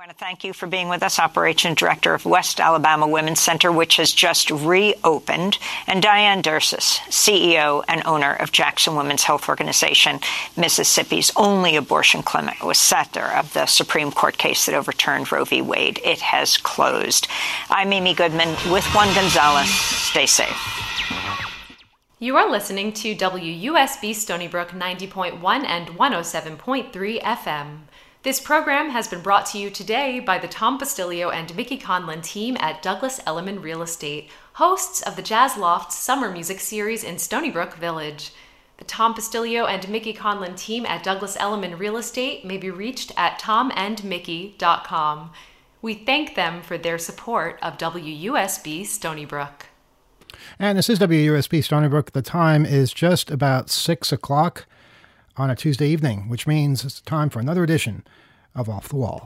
I want to thank you for being with us, Operation Director of West Alabama Women's Center, which has just reopened, and Diane Dursis, CEO and owner of Jackson Women's Health Organization, Mississippi's only abortion clinic, was center of the Supreme Court case that overturned Roe v. Wade. It has closed. I'm Amy Goodman with Juan Gonzalez. Stay safe. You are listening to WUSB Stony Brook 90.1 and 107.3 FM. This program has been brought to you today by the Tom Bastilio and Mickey Conlon team at Douglas Elliman Real Estate, hosts of the Jazz Loft Summer Music Series in Stony Brook Village. The Tom Bastilio and Mickey Conlon team at Douglas Elliman Real Estate may be reached at tomandmickey.com. We thank them for their support of WUSB Stony Brook. And this is WUSB Stony Brook. The time is just about 6 o'clock on a Tuesday evening, which means it's time for another edition of Off the Wall.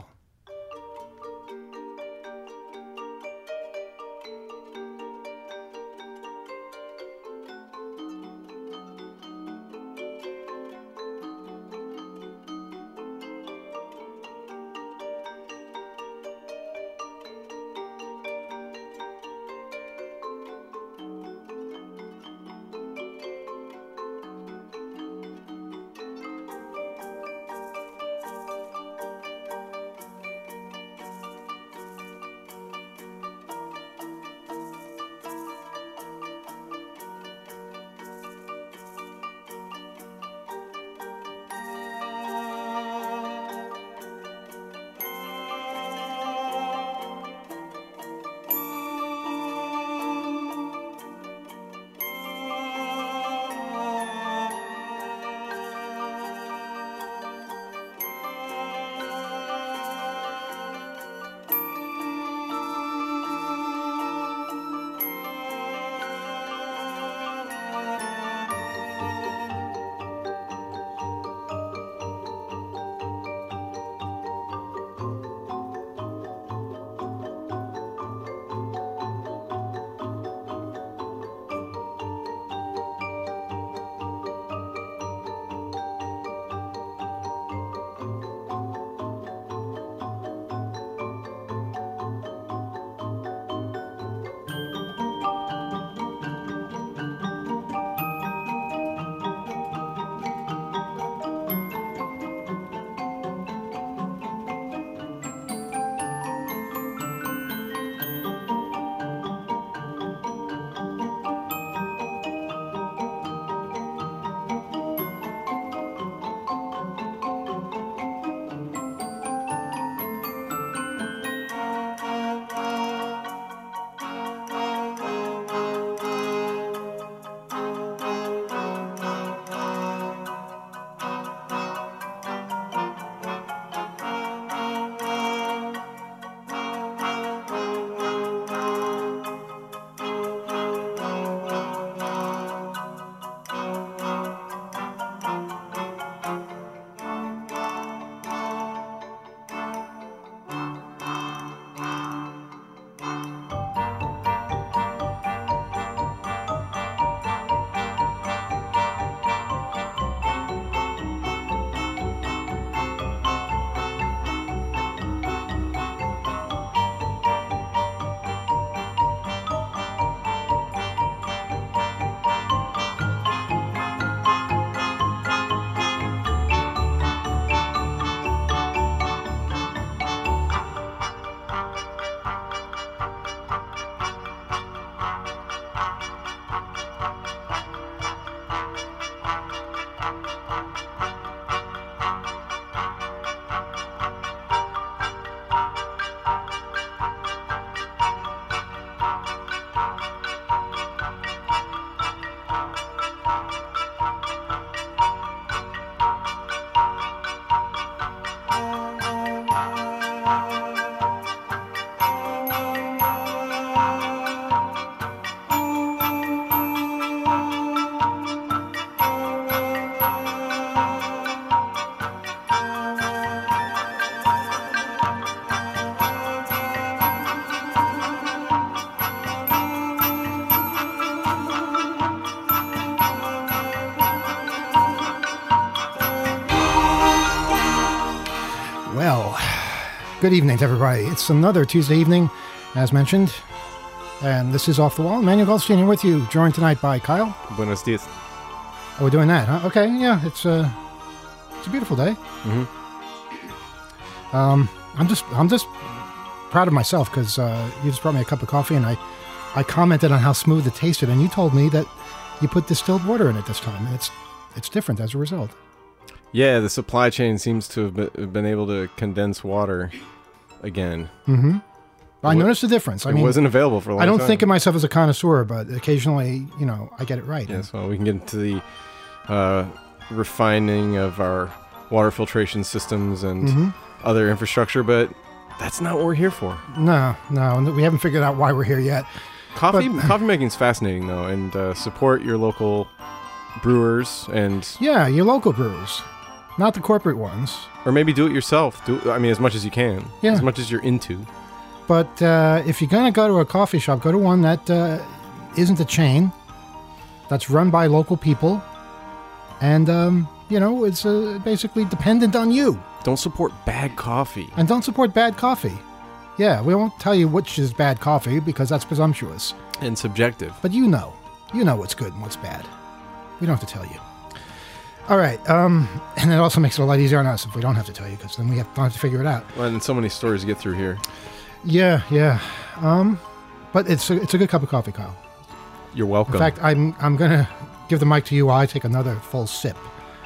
Good evening to everybody. It's another Tuesday evening, as mentioned, and this is Off the Wall. Manuel Goldstein here with you, joined tonight by Kyle. Buenos dias. Oh, we're doing that, huh? Okay, yeah, it's a beautiful day. Mm-hmm. I'm just proud of myself because you just brought me a cup of coffee, and I commented on how smooth it tasted, and you told me that you put distilled water in it this time, and it's different as a result. Yeah, the supply chain seems to have been able to condense water again. Mm-hmm. I noticed the difference. It wasn't available for a long time. I don't think of myself as a connoisseur, but occasionally, I get it right. Yes, well, we can get into the refining of our water filtration systems and other infrastructure, but that's not what we're here for. No, we haven't figured out why we're here yet. Coffee making is fascinating, though, and support your local brewers and... Yeah, your local brewers. Not the corporate ones. Or maybe do it yourself. As much as you can. Yeah. As much as you're into. But if you're going to go to a coffee shop, go to one that isn't a chain, that's run by local people, and, it's basically dependent on you. Don't support bad coffee. And don't support bad coffee. Yeah, we won't tell you which is bad coffee because that's presumptuous. And subjective. But you know what's good and what's bad. We don't have to tell you. All right, and it also makes it a lot easier on us if we don't have to tell you, because then we don't have to figure it out. Well, and so many stories to get through here. Yeah. But it's a good cup of coffee, Kyle. You're welcome. In fact, I'm gonna give the mic to you while I take another full sip.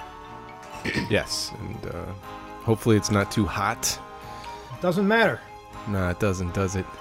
Yes, and hopefully it's not too hot. Doesn't matter. No, it doesn't, does it?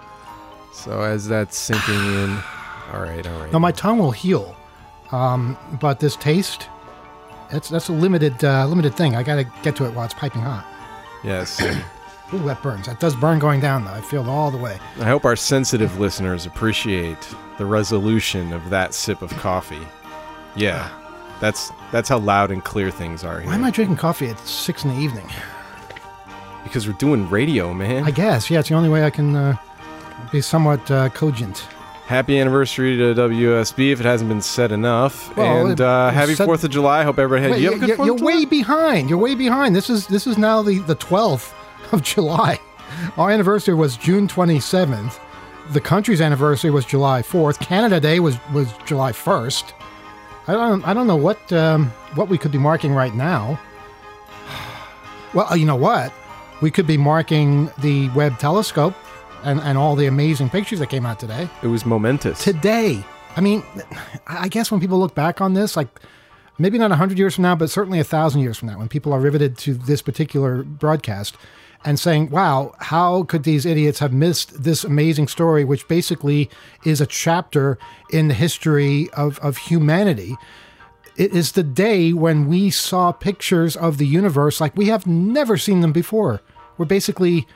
So as that's sinking in, all right. Now my tongue will heal, but this taste, that's a limited thing. I gotta get to it while it's piping hot. Yes. Ooh, that burns. That does burn going down, though. I feel it all the way. I hope our sensitive listeners appreciate the resolution of that sip of coffee. Yeah, that's how loud and clear things are here. Why am I drinking coffee at 6 p.m? Because we're doing radio, man. I guess. Yeah, it's the only way I can be somewhat cogent. Happy anniversary to WSB, if it hasn't been said enough. Well, and happy 4th of July. Hope everybody had... You have a good 4th of July? Way behind. You're way behind. This is now the 12th of July. Our anniversary was June 27th. The country's anniversary was July 4th. Canada Day was July 1st. I don't know what we could be marking right now. Well, you know what? We could be marking the Webb telescope and all the amazing pictures that came out today. It was momentous. Today. I mean, I guess when people look back on this, like maybe not 100 years from now, but certainly 1,000 years from now, when people are riveted to this particular broadcast and saying, wow, how could these idiots have missed this amazing story, which basically is a chapter in the history of humanity. It is the day when we saw pictures of the universe like we have never seen them before. We're basically,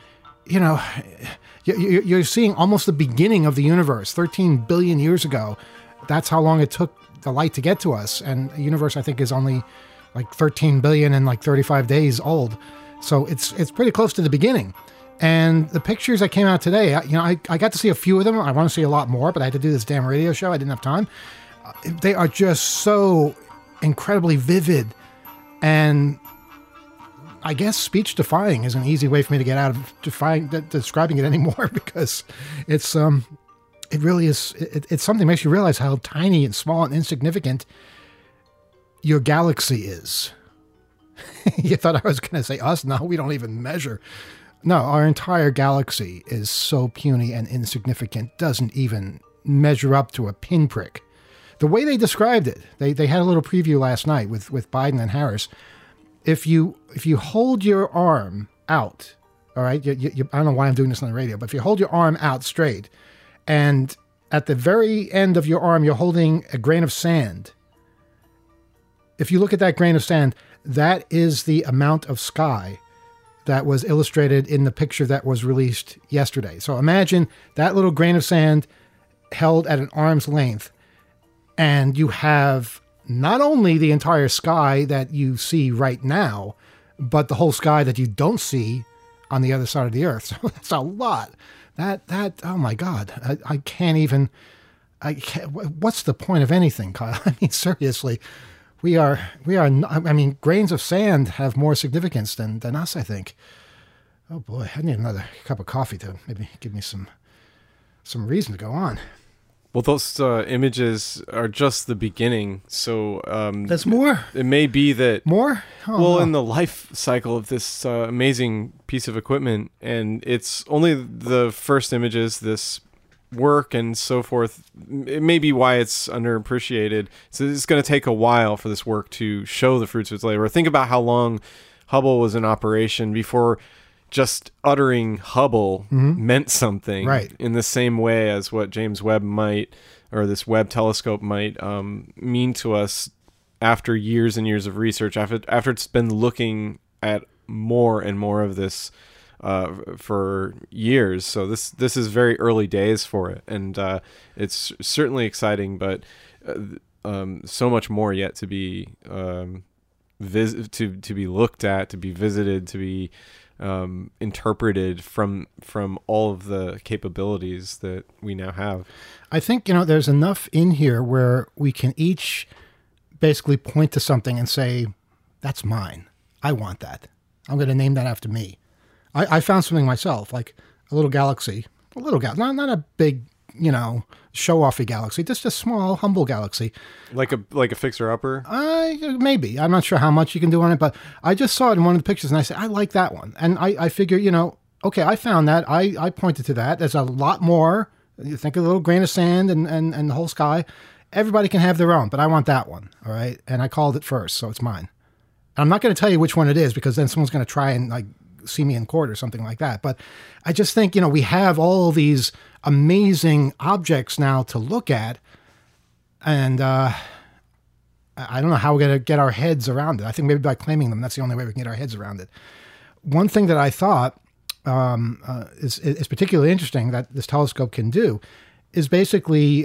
you're seeing almost the beginning of the universe 13 billion years ago. That's how long it took the light to get to us. And the universe, I think, is only like 13 billion and like 35 days old. So it's pretty close to the beginning. And the pictures that came out today, I got to see a few of them. I want to see a lot more, but I had to do this damn radio show. I didn't have time. They are just so incredibly vivid, and I guess speech-defying is an easy way for me to get out of describing it anymore, because it's it really is. It's something that makes you realize how tiny and small and insignificant your galaxy is. You thought I was going to say us? No, we don't even measure. No, our entire galaxy is so puny and insignificant, doesn't even measure up to a pinprick. The way they described it, they had a little preview last night with Biden and Harris. If you hold your arm out, all right, I don't know why I'm doing this on the radio, but if you hold your arm out straight, and at the very end of your arm, you're holding a grain of sand. If you look at that grain of sand, that is the amount of sky that was illustrated in the picture that was released yesterday. So imagine that little grain of sand held at an arm's length, and you have not only the entire sky that you see right now, but the whole sky that you don't see on the other side of the earth. So that's a lot. That oh my God, I can't even. What's the point of anything, Kyle? I mean, seriously. We are. I mean, grains of sand have more significance than us, I think. Oh boy, I need another cup of coffee to maybe give me some reason to go on. Well, those images are just the beginning. So there's more. It may be that more. Oh, well, no. in the life cycle of this amazing piece of equipment, and it's only the first images, this work and so forth. It may be why it's underappreciated. So it's going to take a while for this work to show the fruits of its labor. Think about how long Hubble was in operation before just uttering Hubble meant something, right, in the same way as what James Webb might, or this Webb telescope might mean to us after years and years of research, after it's been looking at more and more of this for years. So this is very early days for it, and it's certainly exciting, but so much more yet to be to be looked at, to be visited, to be interpreted from all of the capabilities that we now have. I think, there's enough in here where we can each basically point to something and say, that's mine. I want that. I'm going to name that after me. I found something myself, like a little galaxy, not a big, show-offy galaxy, just a small, humble galaxy. Like a fixer-upper? Maybe. I'm not sure how much you can do on it, but I just saw it in one of the pictures, and I said, I like that one. And I figure, okay, I found that. I pointed to that. There's a lot more. You think of a little grain of sand and the whole sky. Everybody can have their own, but I want that one, all right? And I called it first, so it's mine. I'm not going to tell you which one it is, because then someone's going to try and, see me in court or something like that. But I just think, we have all these amazing objects now to look at, and I don't know how we're going to get our heads around it. I think maybe by claiming them, that's the only way we can get our heads around it. One thing that I thought is particularly interesting that this telescope can do is basically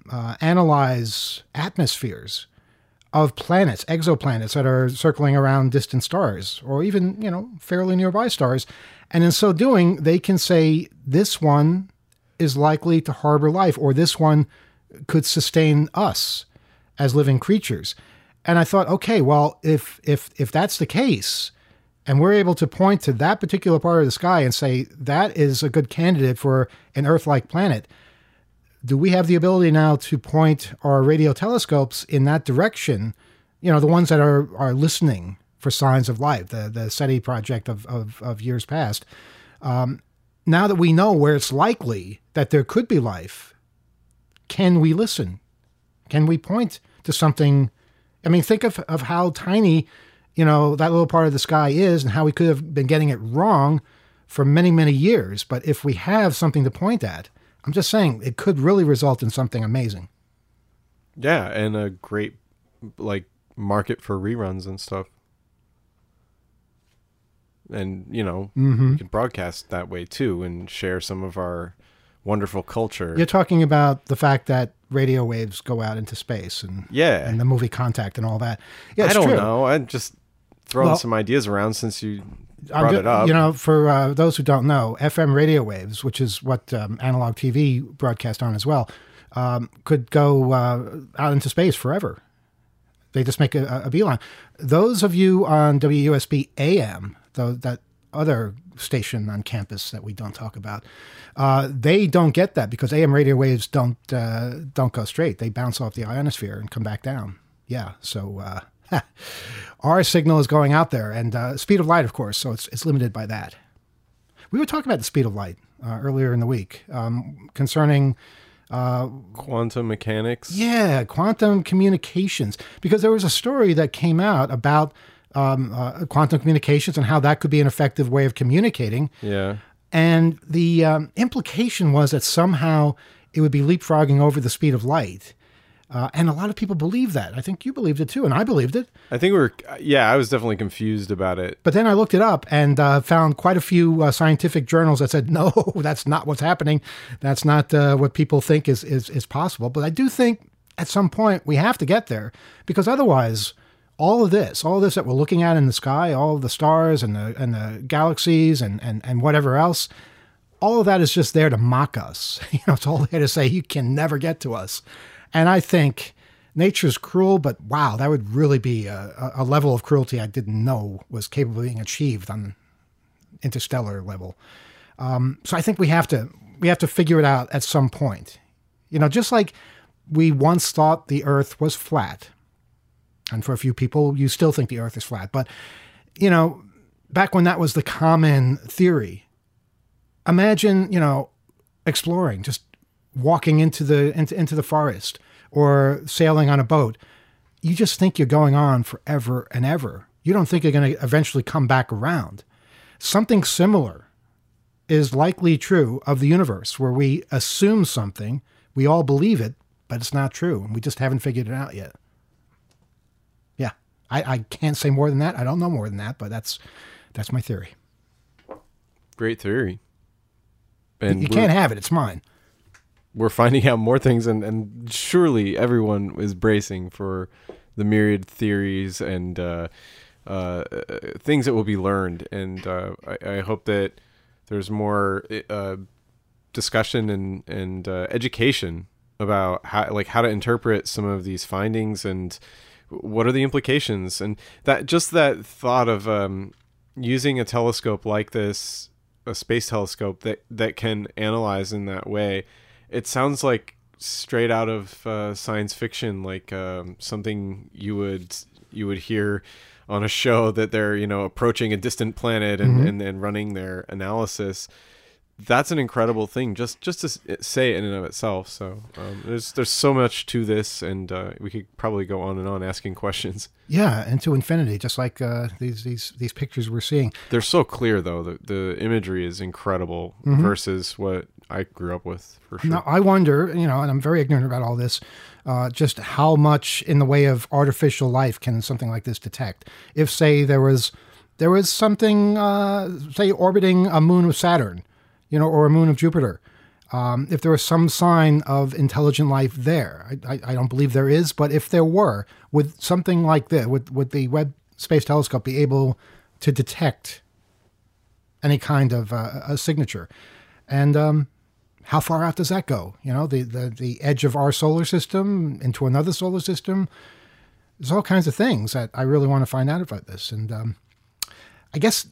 analyze atmospheres of planets, exoplanets that are circling around distant stars, or even, fairly nearby stars. And in so doing, they can say this one is likely to harbor life, or this one could sustain us as living creatures. And I thought, okay, well, if that's the case, and we're able to point to that particular part of the sky and say that is a good candidate for an Earth-like planet, do we have the ability now to point our radio telescopes in that direction? The ones that are listening for signs of life, the SETI project of years past. Now that we know where it's likely that there could be life, can we listen? Can we point to something? I mean, think of how tiny, that little part of the sky is, and how we could have been getting it wrong for many, many years. But if we have something to point at, I'm just saying it could really result in something amazing. Yeah, and a great market for reruns and stuff. And, we can broadcast that way too and share some of our wonderful culture. You're talking about the fact that radio waves go out into space and the movie Contact and all that. Yeah, I don't know. I'm just throwing some ideas around since you brought it up. For those who don't know, FM radio waves, which is what analog TV broadcast on as well, could go out into space forever. They just make a beeline. Those of you on WUSB AM, that other station on campus that we don't talk about, they don't get that because AM radio waves don't go straight. They bounce off the ionosphere and come back down. Yeah, so our signal is going out there, and speed of light, of course, so it's limited by that. We were talking about the speed of light earlier in the week concerning quantum mechanics. Yeah, quantum communications, because there was a story that came out about quantum communications and how that could be an effective way of communicating. Yeah. And the implication was that somehow it would be leapfrogging over the speed of light. And a lot of people believe that. I think you believed it too, and I believed it. I think I was definitely confused about it. But then I looked it up and found quite a few scientific journals that said, no, that's not what's happening. That's not what people think is possible. But I do think at some point we have to get there, because otherwise all of this that we're looking at in the sky, all of the stars and the galaxies and whatever else, all of that is just there to mock us. It's all there to say you can never get to us. And I think nature's cruel, but wow, that would really be a level of cruelty I didn't know was capable of being achieved on interstellar level. So I think we have to figure it out at some point. Just like we once thought the Earth was flat, and for a few people, you still think the Earth is flat. But back when that was the common theory, imagine exploring, just walking into the forest or sailing on a boat. You just think you're going on forever and ever. You don't think you're going to eventually come back around. Something similar is likely true of the universe, where we assume something, we all believe it, but it's not true, and we just haven't figured it out yet. Yeah, I can't say more than that. I don't know more than that, but that's my theory. Great theory. And you can't have it. It's mine. We're finding out more things, and surely everyone is bracing for the myriad theories and things that will be learned. And I hope that there's more discussion and education about how to interpret some of these findings and what are the implications. And that thought of using a telescope like this, a space telescope that can analyze in that way, it sounds like straight out of science fiction, like something you would hear on a show that they're approaching a distant planet and running their analysis. That's an incredible thing just to say in and of itself. So there's so much to this, and we could probably go on and on asking questions. Yeah, and to infinity, just like these pictures we're seeing. They're so clear, though. The imagery is incredible versus what I grew up with, for sure. Now, I wonder, and I'm very ignorant about all this, just how much in the way of artificial life can something like this detect? If, say, there was something, say, orbiting a moon of Saturn, or a moon of Jupiter, if there was some sign of intelligent life there. I don't believe there is, but if there were, would something like this, would the Webb Space Telescope be able to detect any kind of a signature? And how far out does that go? The edge of our solar system into another solar system. There's all kinds of things that I really want to find out about this. And I guess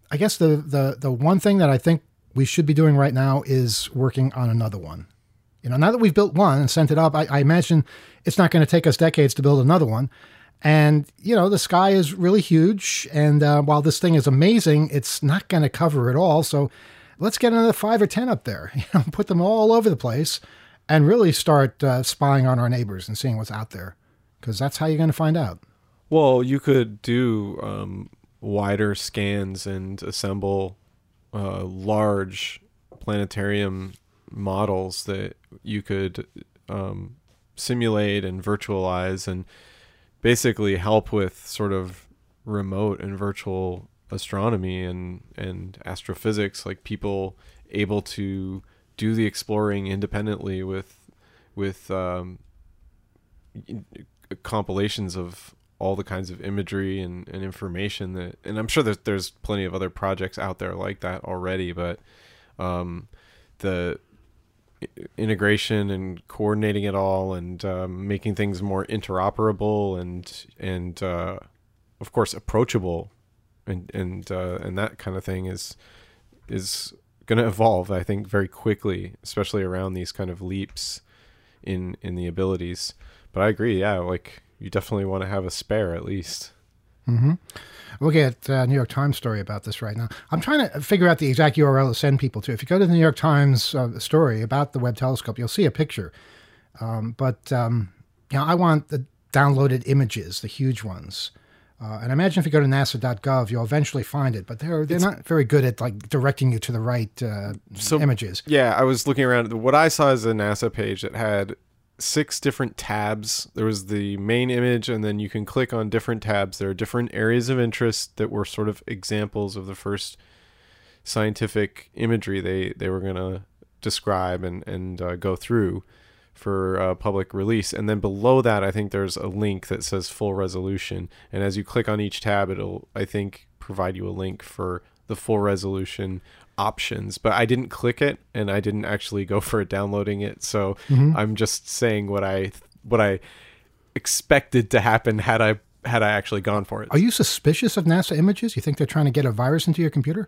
the one thing that I think we should be doing right now is working on another one. Now that we've built one and sent it up, I imagine it's not going to take us decades to build another one. And, the sky is really huge. And while this thing is amazing, it's not going to cover it all. So let's get another 5 or 10 up there, put them all over the place and really start spying on our neighbors and seeing what's out there, because that's how you're going to find out. Well, you could do wider scans and assemble large planetarium models that you could simulate and virtualize and basically help with sort of remote and virtual astronomy and astrophysics, like people able to do the exploring independently with compilations of all the kinds of imagery and information and I'm sure that there's plenty of other projects out there like that already, but the integration and coordinating it all and making things more interoperable and of course approachable and that kind of thing is going to evolve, I think, very quickly, especially around these kind of leaps in the abilities. But I agree, yeah, like you definitely want to have a spare at least. Mm-hmm. Looking at New York Times story about this right now. I'm trying to figure out the exact URL to send people to. If you go to the New York Times story about the Webb telescope, you'll see a picture. But I want the downloaded images, the huge ones. And I imagine if you go to nasa.gov, you'll eventually find it. But they're not very good at directing you to the right images. Yeah, I was looking around. What I saw is a NASA page that had 6 different tabs. There was the main image, and then you can click on different tabs. There are different areas of interest that were sort of examples of the first scientific imagery they were going to describe and go through for public release. And then below that, I think there's a link that says full resolution. And as you click on each tab, it'll, I think, provide you a link for the full resolution options. But I didn't click it, and I didn't actually go for downloading it. So I'm just saying what I expected to happen had I actually gone for it. Are you suspicious of NASA images? You think they're trying to get a virus into your computer?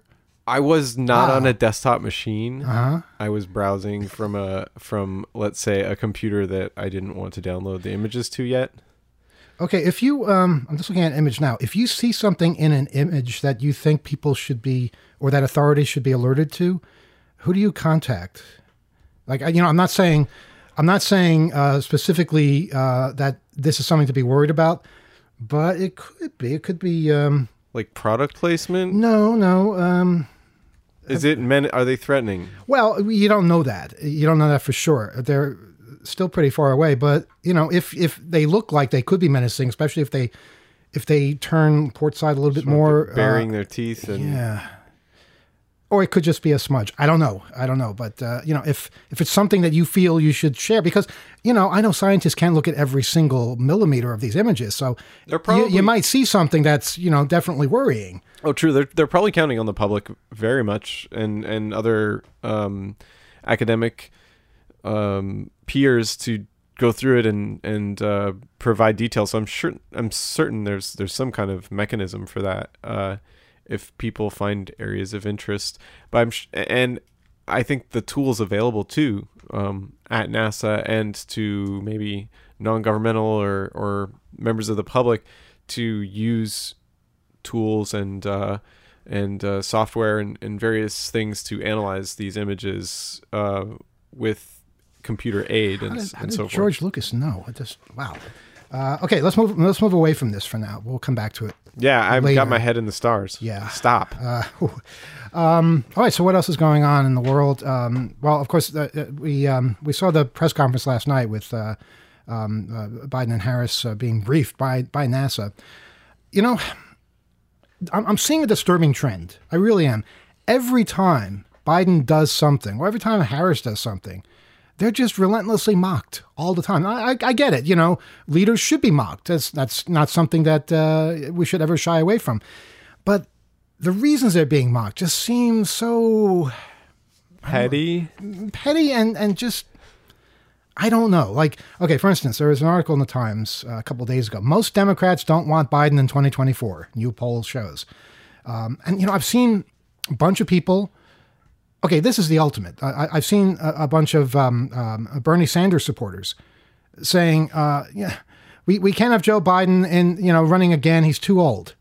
I was not on a desktop machine. Uh-huh. I was browsing from let's say a computer that I didn't want to download the images to yet. Okay, if you, I'm just looking at an image now. If you see something in an image that you think people should be, or that authorities should be alerted to, who do you contact? Like, I'm not saying specifically that this is something to be worried about, but it could be. Like product placement? No. Is it are they threatening? Well, you don't know that. You don't know that for sure. They're still pretty far away, but if they look like they could be menacing, especially if they turn port side a little bit more, baring their teeth and yeah. Or it could just be a smudge. I don't know. But if it's something that you feel you should share, because I know scientists can't look at every single millimeter of these images, so you might see something that's definitely worrying. Oh, true. They're probably counting on the public very much, and other academic peers to go through it and provide details. So I'm certain there's some kind of mechanism for that. If people find areas of interest, and I think the tools available too at NASA and to maybe non-governmental or members of the public to use tools and software and various things to analyze these images with computer aid and so forth. George Lucas know? Wow. Okay, let's move away from this for now. We'll come back to it. Yeah, I've later. got my head in the stars. Yeah. Stop. All right, so what else is going on in the world? Well, of course, we saw the press conference last night with Biden and Harris being briefed by NASA. I'm seeing a disturbing trend. I really am. Every time Biden does something, or every time Harris does something, they're just relentlessly mocked all the time. I get it. Leaders should be mocked. That's not something that we should ever shy away from. But the reasons they're being mocked just seem so petty and just, I don't know. Like, okay, for instance, there was an article in the Times a couple of days ago. Most Democrats don't want Biden in 2024, new poll shows. And I've seen a bunch of people. Okay, this is the ultimate. I've seen a bunch of Bernie Sanders supporters saying, "Yeah, we can't have Joe Biden running again. He's too old."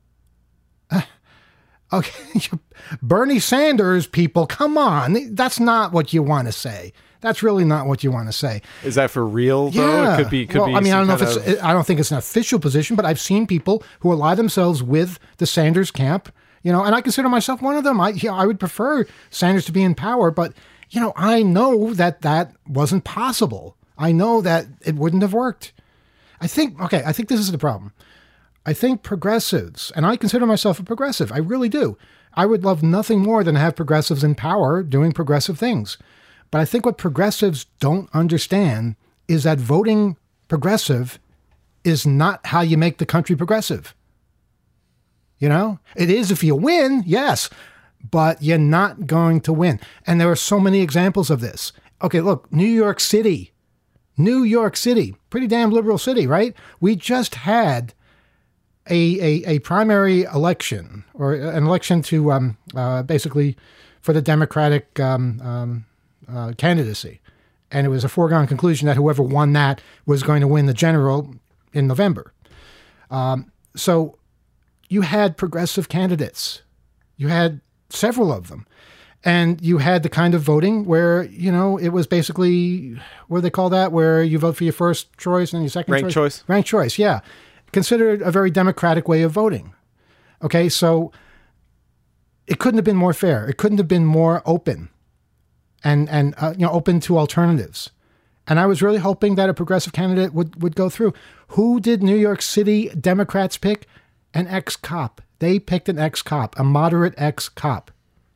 Okay, Bernie Sanders people, come on. That's not what you want to say. That's really not what you want to say. Is that for real though? Yeah. It could be. I mean, I don't know if I don't think it's an official position, but I've seen people who ally themselves with the Sanders camp. And I consider myself one of them. I would prefer Sanders to be in power, but, I know that wasn't possible. I know that it wouldn't have worked. I think this is the problem. I think progressives, and I consider myself a progressive, I really do. I would love nothing more than to have progressives in power doing progressive things. But I think what progressives don't understand is that voting progressive is not how you make the country progressive. It is if you win, yes, but you're not going to win. And there are so many examples of this. Okay, look, New York City, pretty damn liberal city, right? We just had a primary election, or an election to basically for the Democratic candidacy. And it was a foregone conclusion that whoever won that was going to win the general in November. So you had progressive candidates. You had several of them. And you had the kind of voting where, it was basically, what do they call that? Where you vote for your first choice and your second choice? Ranked choice, yeah. Considered a very democratic way of voting. Okay, so it couldn't have been more fair. It couldn't have been more open and open to alternatives. And I was really hoping that a progressive candidate would go through. Who did New York City Democrats pick? An ex-cop. They picked an ex-cop, a moderate ex-cop.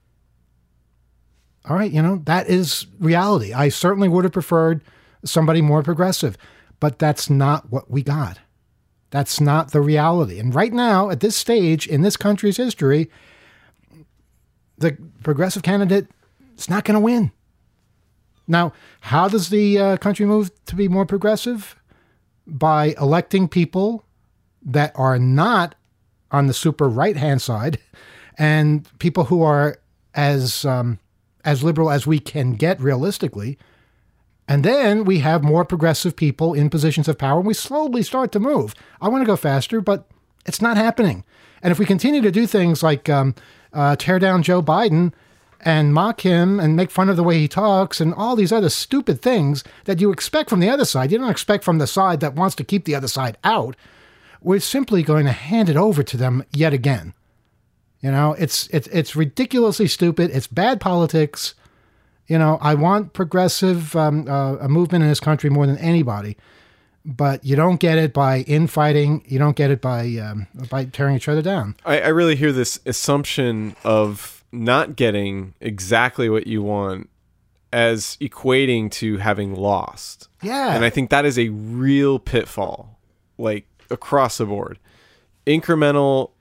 All right, that is reality. I certainly would have preferred somebody more progressive, but that's not what we got. That's not the reality. And right now, at this stage in this country's history, the progressive candidate is not going to win. Now, how does the country move to be more progressive? By electing people that are not on the super right-hand side and people who are as liberal as we can get realistically. And then we have more progressive people in positions of power, and we slowly start to move. I want to go faster, but it's not happening. And if we continue to do things like tear down Joe Biden and mock him and make fun of the way he talks and all these other stupid things that you expect from the other side, you don't expect from the side that wants to keep the other side out, we're simply going to hand it over to them yet again. You know, it's ridiculously stupid. It's bad politics. You know, I want progressive a movement in this country more than anybody, but you don't get it by infighting. You don't get it by tearing each other down. I really hear this assumption of not getting exactly what you want as equating to having lost. Yeah. And I think that is a real pitfall, like across the board. Incremental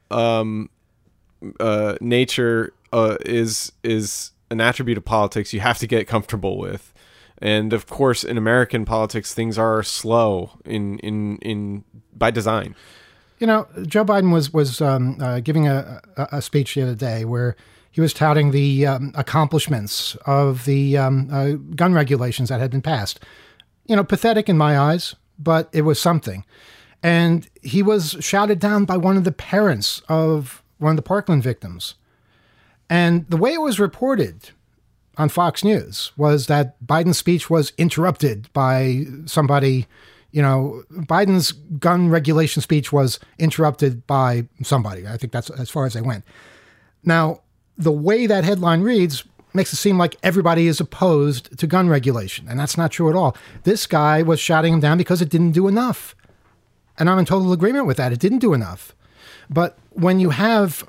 nature is an attribute of politics you have to get comfortable with. And of course, in American politics, things are slow in by design. You know, Joe Biden was giving a speech the other day where he was touting the accomplishments of the gun regulations that had been passed. You know, pathetic in my eyes, but it was something. And he was shouted down by one of the parents of one of the Parkland victims. And the way it was reported on Fox News was that Biden's speech was interrupted by somebody. You know, Biden's gun regulation speech was interrupted by somebody. I think that's as far as they went. Now, the way that headline reads makes it seem like everybody is opposed to gun regulation, and that's not true at all. This guy was shouting him down because it didn't do enough. And I'm in total agreement with that. It didn't do enough. But when you have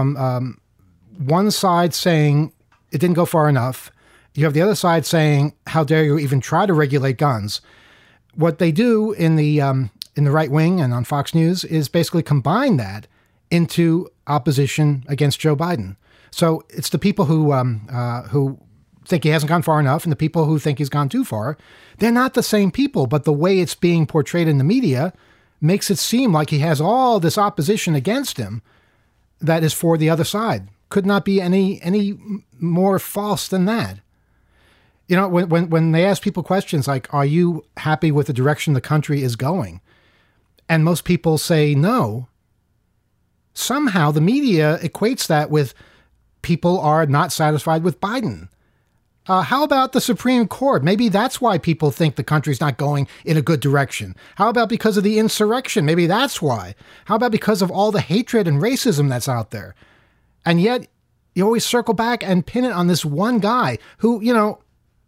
one side saying it didn't go far enough, you have the other side saying, how dare you even try to regulate guns? What they do in the right wing and on Fox News is basically combine that into opposition against Joe Biden. So it's the people who think he hasn't gone far enough and the people who think he's gone too far. They're not the same people, but the way it's being portrayed in the media makes it seem like he has all this opposition against him that is for the other side. Could not be any more false than that. You know, when they ask people questions like, are you happy with the direction the country is going? And most people say no. Somehow the media equates that with people are not satisfied with Biden. How about the Supreme Court? Maybe that's why people think the country's not going in a good direction. How about because of the insurrection? Maybe that's why. How about because of all the hatred and racism that's out there? And yet you always circle back and pin it on this one guy who, you know,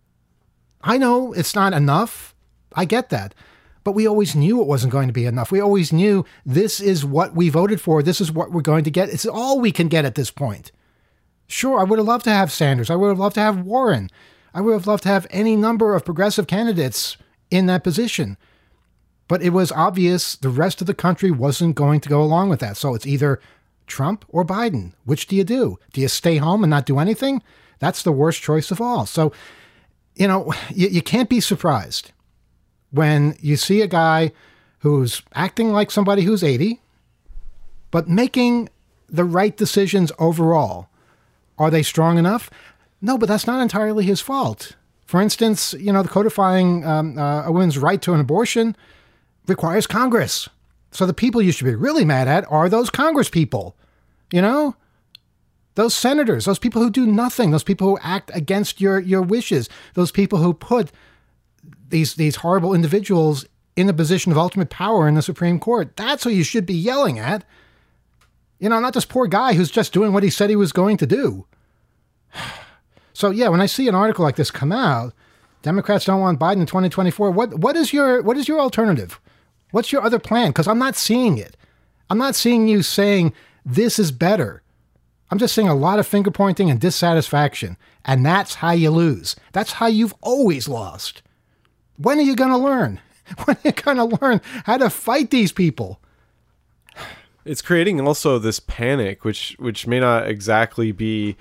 I know it's not enough. I get that. But we always knew it wasn't going to be enough. We always knew this is what we voted for. This is what we're going to get. It's all we can get at this point. Sure, I would have loved to have Sanders. I would have loved to have Warren. I would have loved to have any number of progressive candidates in that position. But it was obvious the rest of the country wasn't going to go along with that. So it's either Trump or Biden. Which do you do? Do you stay home and not do anything? That's the worst choice of all. So, you know, you can't be surprised when you see a guy who's acting like somebody who's 80, but making the right decisions overall. Are they strong enough? No, but that's not entirely his fault. For instance, you know, the codifying a woman's right to an abortion requires Congress. So the people you should be really mad at are those Congress people, you know? Those senators, those people who do nothing, those people who act against your wishes, those people who put these horrible individuals in a position of ultimate power in the Supreme Court. That's who you should be yelling at. You know, not this poor guy who's just doing what he said he was going to do. So, yeah, when I see an article like this come out, Democrats don't want Biden in 2024, what is your alternative? What's your other plan? Because I'm not seeing it. I'm not seeing you saying this is better. I'm just seeing a lot of finger pointing and dissatisfaction. And that's how you lose. That's how you've always lost. When are you going to learn? When are you going to learn how to fight these people? It's creating also this panic, which may not exactly be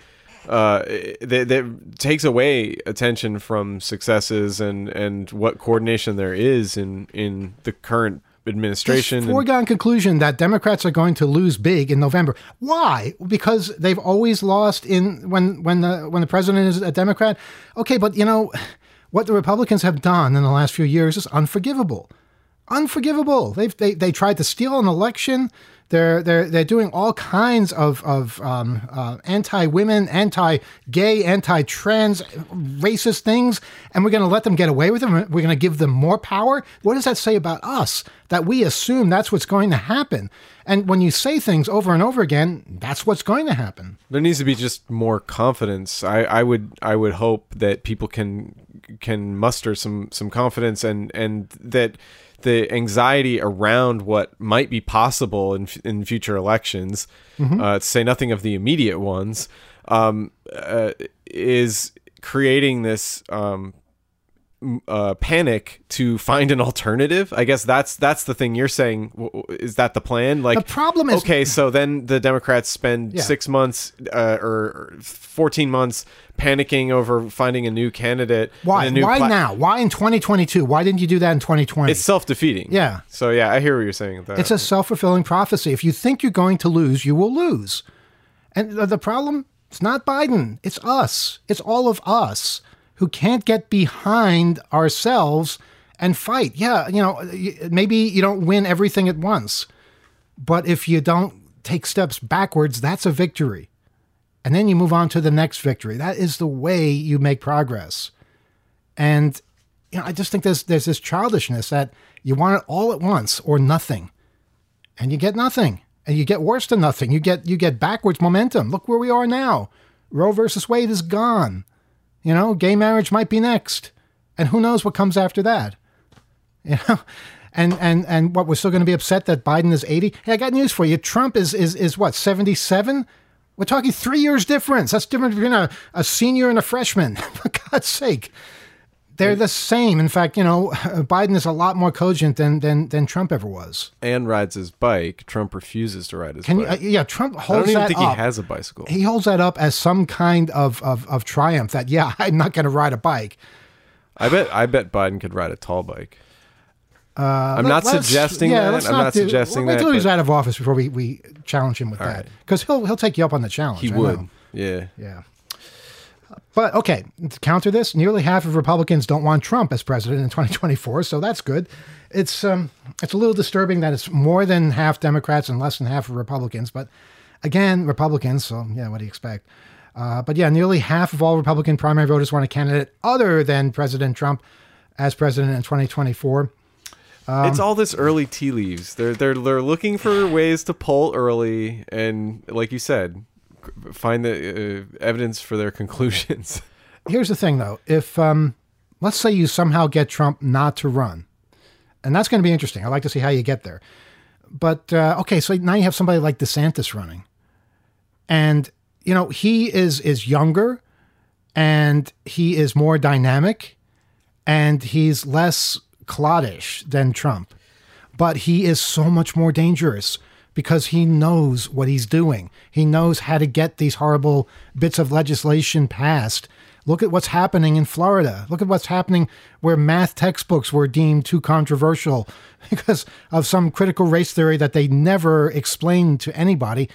that takes away attention from successes and what coordination there is in the current administration. It's foregone conclusion that Democrats are going to lose big in November. Why? Because they've always lost when the president is a Democrat. Okay, but what the Republicans have done in the last few years is unforgivable. Unforgivable. They tried to steal an election. They're doing all kinds of anti-women, anti-gay, anti-trans, racist things, and we're going to let them get away with them. We're going to give them more power. What does that say about us? That we assume that's what's going to happen. And when you say things over and over again, that's what's going to happen. There needs to be just more confidence. I would hope that people can muster some confidence and that the anxiety around what might be possible in future elections, to say nothing of the immediate ones, is creating this panic to find an alternative. I guess that's the thing you're saying. Is that the plan? Like, the problem is, okay, so then the Democrats spend 6 months or 14 months panicking over finding a new candidate. Why? Why now? Why in 2022? Why didn't you do that in 2020? It's self-defeating. Yeah. So yeah, I hear what you're saying. It's a self-fulfilling prophecy. If you think you're going to lose, you will lose. And the problem, it's not Biden. It's us. It's all of us who can't get behind ourselves and fight. Yeah, maybe you don't win everything at once, but if you don't take steps backwards, that's a victory. And then you move on to the next victory. That is the way you make progress. And I just think there's this childishness that you want it all at once or nothing, and you get nothing, and you get worse than nothing. You get backwards momentum. Look where we are now. Roe versus Wade is gone. Gay marriage might be next, and who knows what comes after that. And what, we're still going to be upset that Biden is 80? Hey, I got news for you. Trump is what, 77? We're talking 3 years difference. That's different between a senior and a freshman. For God's sake. They're the same. In fact, Biden is a lot more cogent than Trump ever was. And rides his bike. Trump refuses to ride his bike. Trump holds that up. I don't even think he has a bicycle. He holds that up as some kind of triumph that, I'm not going to ride a bike. I bet Biden could ride a tall bike. I'm not suggesting that. I'm not suggesting that. Wait till he's out of office before we challenge him with that. Because he'll take you up on the challenge. He would. Yeah. Yeah. But, okay, to counter this, nearly half of Republicans don't want Trump as president in 2024, so that's good. It's a little disturbing that it's more than half Democrats and less than half of Republicans. But, again, Republicans, so, what do you expect? But, nearly half of all Republican primary voters want a candidate other than President Trump as president in 2024. It's all this early tea leaves. They're looking for ways to poll early and, like you said, find the evidence for their conclusions. Here's the thing, though. If let's say you somehow get Trump not to run, and that's going to be interesting. I'd like to see how you get there. But okay, so now you have somebody like DeSantis running, and he is younger, and he is more dynamic, and he's less cloddish than Trump, but he is so much more dangerous because he knows what he's doing. He knows how to get these horrible bits of legislation passed. Look at what's happening in Florida. Look at what's happening where math textbooks were deemed too controversial because of some critical race theory that they never explained to anybody.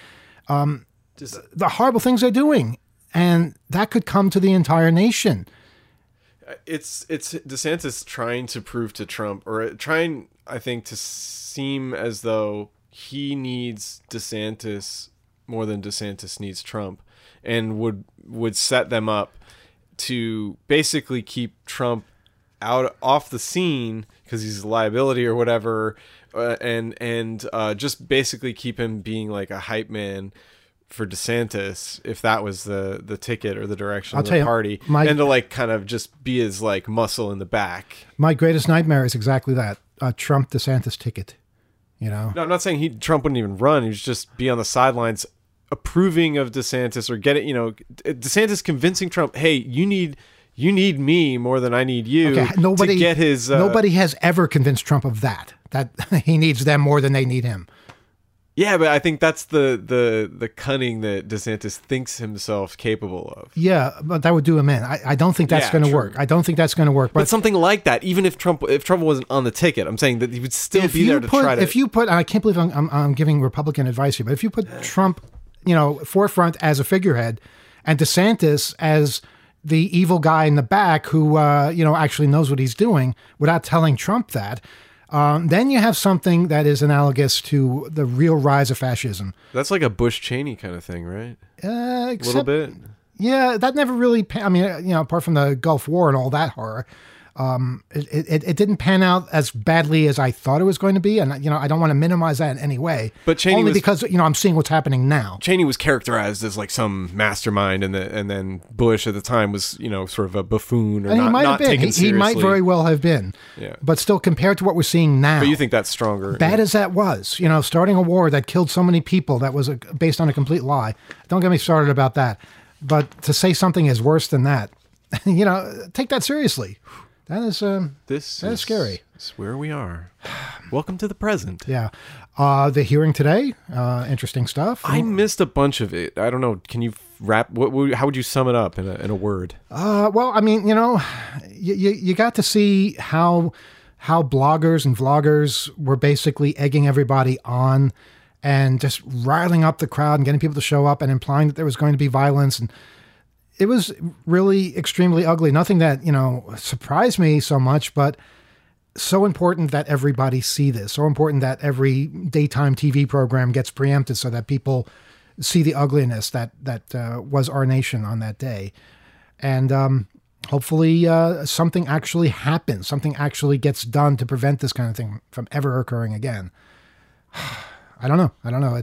The horrible things they're doing, and that could come to the entire nation. It's DeSantis trying to prove to Trump, or trying, I think, to seem as though he needs DeSantis more than DeSantis needs Trump, and would set them up to basically keep Trump off the scene because he's a liability or whatever, and just basically keep him being like a hype man for DeSantis, if that was the ticket or the direction of the party, and to like kind of just be his like muscle in the back. My greatest nightmare is exactly that, Trump DeSantis ticket. No, I'm not saying Trump wouldn't even run. He would just be on the sidelines approving of DeSantis or get it, DeSantis convincing Trump, hey, you need me more than I need you to get his... Nobody has ever convinced Trump of that he needs them more than they need him. Yeah, but I think that's the cunning that DeSantis thinks himself capable of. Yeah, but that would do him in. I don't think that's going to work. I don't think that's going to work. But something like that, even if Trump wasn't on the ticket, I'm saying that he would still be there to try to. If you put, I can't believe I'm giving Republican advice here, but if you put Trump, forefront as a figurehead, and DeSantis as the evil guy in the back who actually knows what he's doing without telling Trump that. Then you have something that is analogous to the real rise of fascism. That's like a Bush-Cheney kind of thing, right? A little bit. Yeah, that never really, apart from the Gulf War and all that horror, it didn't pan out as badly as I thought it was going to be. And, I don't want to minimize that in any way. But Cheney only because, I'm seeing what's happening now. Cheney was characterized as like some mastermind, and then Bush at the time was, sort of a buffoon or and not taken seriously. He might very well have been. Yeah. But still, compared to what we're seeing now. But you think that's stronger. Bad as that was, starting a war that killed so many people that was based on a complete lie. Don't get me started about that. But to say something is worse than that, take that seriously. That is scary. That's where we are. Welcome to the present. Yeah. The hearing today, interesting stuff. I missed a bunch of it. I don't know. Can you wrap? How would you sum it up in a word? Well, I mean, you got to see how bloggers and vloggers were basically egging everybody on and just riling up the crowd and getting people to show up and implying that there was going to be violence. And it was really extremely ugly. Nothing that, surprised me so much, but so important that everybody see this. So important that every daytime TV program gets preempted so that people see the ugliness that was our nation on that day. And hopefully something actually happens. Something actually gets done to prevent this kind of thing from ever occurring again. I don't know.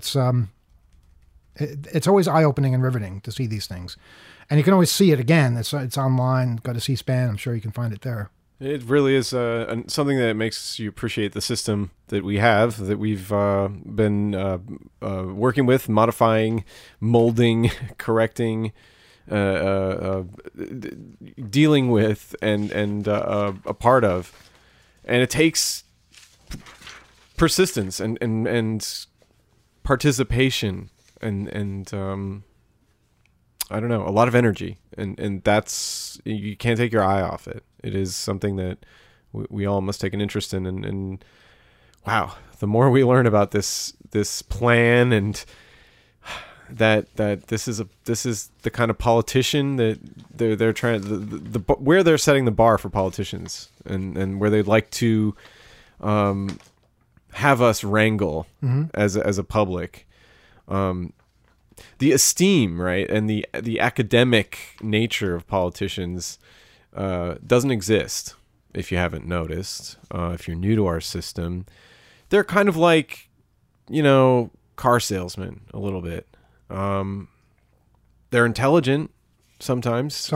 It's always eye-opening and riveting to see these things. And you can always see it again. It's online. Go to C-SPAN. I'm sure you can find it there. It really is something that makes you appreciate the system that we have, that we've been working with, modifying, molding, correcting, dealing with, and a part of. And it takes persistence and participation and I don't know, a lot of energy, and that's, you can't take your eye off it. It is something that we all must take an interest in, and wow, the more we learn about this plan, and that this is the kind of politician that they're trying, where they're setting the bar for politicians, and where they'd like to have us wrangle as a public. The esteem, right, and the academic nature of politicians doesn't exist, if you haven't noticed. If you're new to our system, they're kind of like, car salesmen a little bit. They're intelligent sometimes,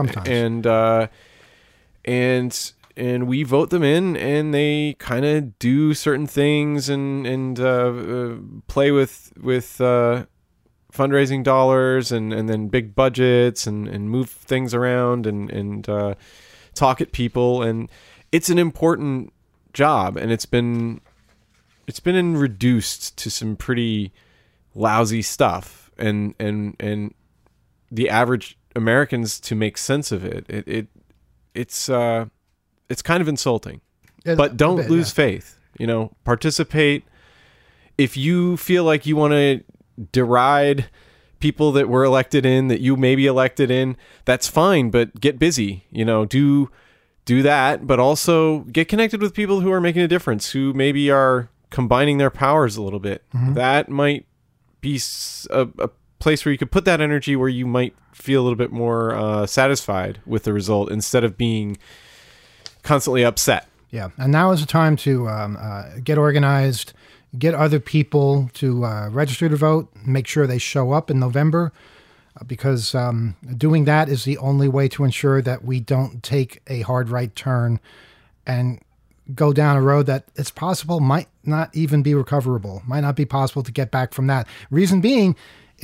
and we vote them in, and they kind of do certain things and play with fundraising dollars and then big budgets and move things around and talk at people, and it's an important job, and it's been reduced to some pretty lousy stuff, and the average Americans, to make sense of it's kind of insulting. But don't lose faith. Participate. If you feel like you want to deride people that were elected in, that you may be elected in, that's fine, but get busy. Do that, but also get connected with people who are making a difference, who maybe are combining their powers a little bit. That might be a place where you could put that energy, where you might feel a little bit more satisfied with the result, instead of being constantly upset. Yeah, and now is the time to get organized, get other people to register to vote, make sure they show up in November, because doing that is the only way to ensure that we don't take a hard right turn and go down a road that it's possible might not even be recoverable, might not be possible to get back from that. Reason being,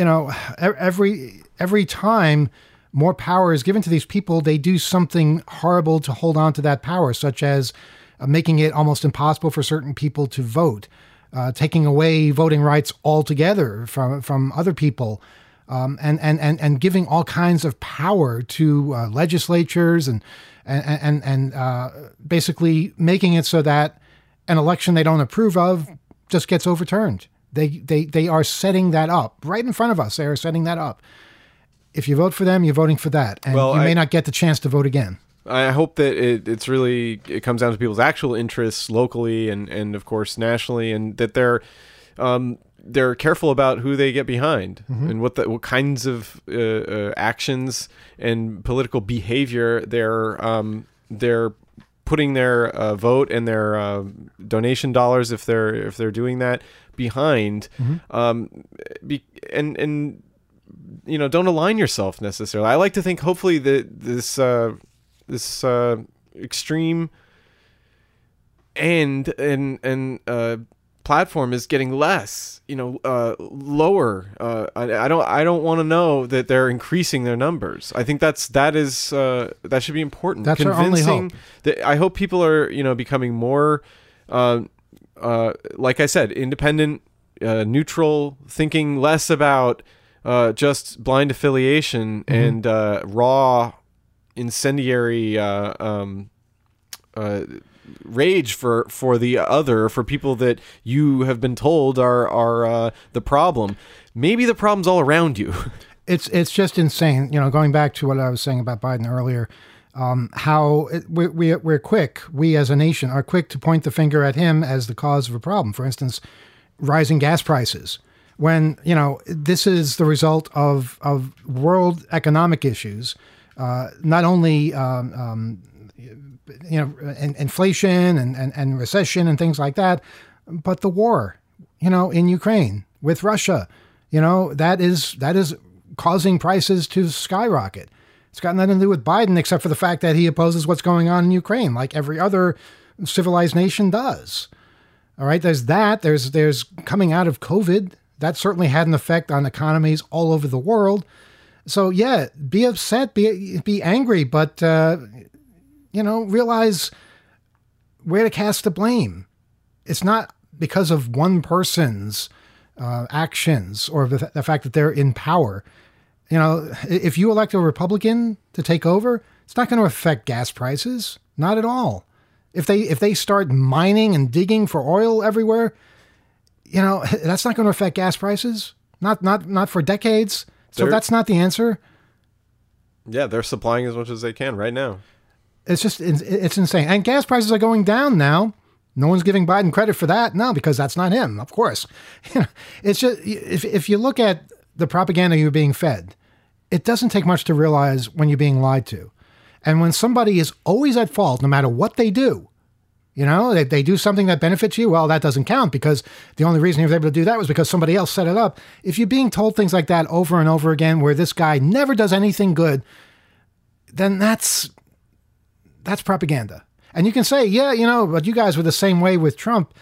every time more power is given to these people, they do something horrible to hold on to that power, such as making it almost impossible for certain people to vote. taking away voting rights altogether from other people, and giving all kinds of power to legislatures and basically making it so that an election they don't approve of just gets overturned. They are setting that up right in front of us. They are setting that up. If you vote for them, you're voting for that, and you may not get the chance to vote again. I hope that it comes down to people's actual interests locally and of course nationally, and that they're careful about who they get behind and what kinds of actions and political behavior they're putting their vote and their donation dollars, if they're doing that, behind, and don't align yourself necessarily. I like to think hopefully that this extreme and platform is getting less, lower. I don't want to know that they're increasing their numbers. I think that should be important. That's our only hope. I hope people are, becoming more, like I said, independent, neutral, thinking less about just blind affiliation and raw incendiary rage for the other, for people that you have been told are the problem. Maybe the problem's all around you. It's just insane. Going back to what I was saying about Biden earlier, how we're quick, we as a nation are quick to point the finger at him as the cause of a problem. For instance, rising gas prices. When, this is the result of world economic issues, not only, inflation and recession and things like that, but the war, in Ukraine with Russia, that is causing prices to skyrocket. It's got nothing to do with Biden, except for the fact that he opposes what's going on in Ukraine, like every other civilized nation does. All right, there's that. There's coming out of COVID. That certainly had an effect on economies all over the world. So yeah, be upset, be angry, but realize where to cast the blame. It's not because of one person's actions or the fact that they're in power. If you elect a Republican to take over, it's not going to affect gas prices, not at all. If they start mining and digging for oil everywhere, that's not going to affect gas prices. Not for decades. So that's not the answer. Yeah, they're supplying as much as they can right now. It's insane. And gas prices are going down now. No one's giving Biden credit for that. No, because that's not him, of course. It's just, if you look at the propaganda you're being fed, it doesn't take much to realize when you're being lied to. And when somebody is always at fault, no matter what they do, they do something that benefits you, well, that doesn't count because the only reason you were able to do that was because somebody else set it up. If you're being told things like that over and over again, where this guy never does anything good, then that's propaganda. And you can say, yeah, but you guys were the same way with Trump.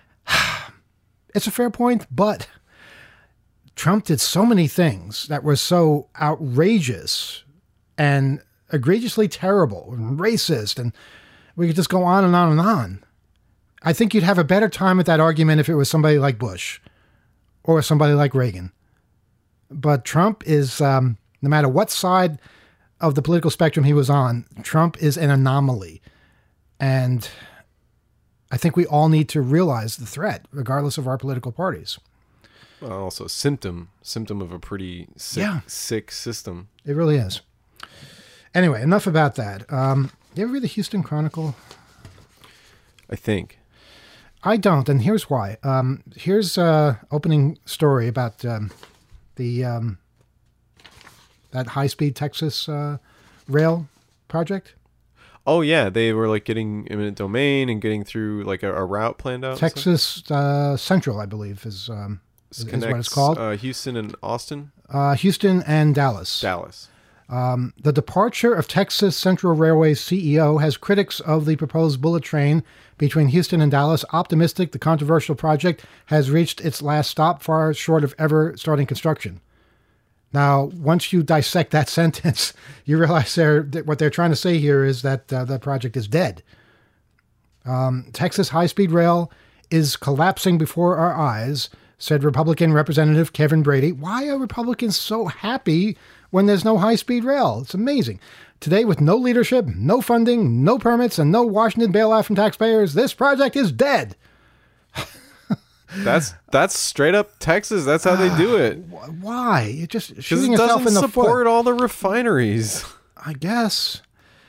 It's a fair point, but Trump did so many things that were so outrageous and egregiously terrible and racist, and we could just go on and on and on. I think you'd have a better time with that argument if it was somebody like Bush or somebody like Reagan. But Trump is, no matter what side of the political spectrum he was on, Trump is an anomaly. And I think we all need to realize the threat, regardless of our political parties. Well, also symptom of a pretty sick system. It really is. Anyway, enough about that. You ever read the Houston Chronicle? I think. I don't, and here's why. Here's an opening story about that high-speed Texas rail project. Oh, yeah. They were like getting eminent domain and getting through like a route planned out. Texas Central, I believe, is what it's called. Houston and Austin? Houston and Dallas. The departure of Texas Central Railway's CEO has critics of the proposed bullet train between Houston and Dallas optimistic the controversial project has reached its last stop, far short of ever starting construction. Now, once you dissect that sentence, you realize what they're trying to say here is that the project is dead. Texas high-speed rail is collapsing before our eyes, said Republican Representative Kevin Brady. Why are Republicans so happy when there's no high-speed rail? It's amazing. Today, with no leadership, no funding, no permits, and no Washington bailout from taxpayers, this project is dead. That's straight up Texas. That's how they do it. Why? You're just Because shooting it yourself in doesn't the support foot. all the refineries. I guess.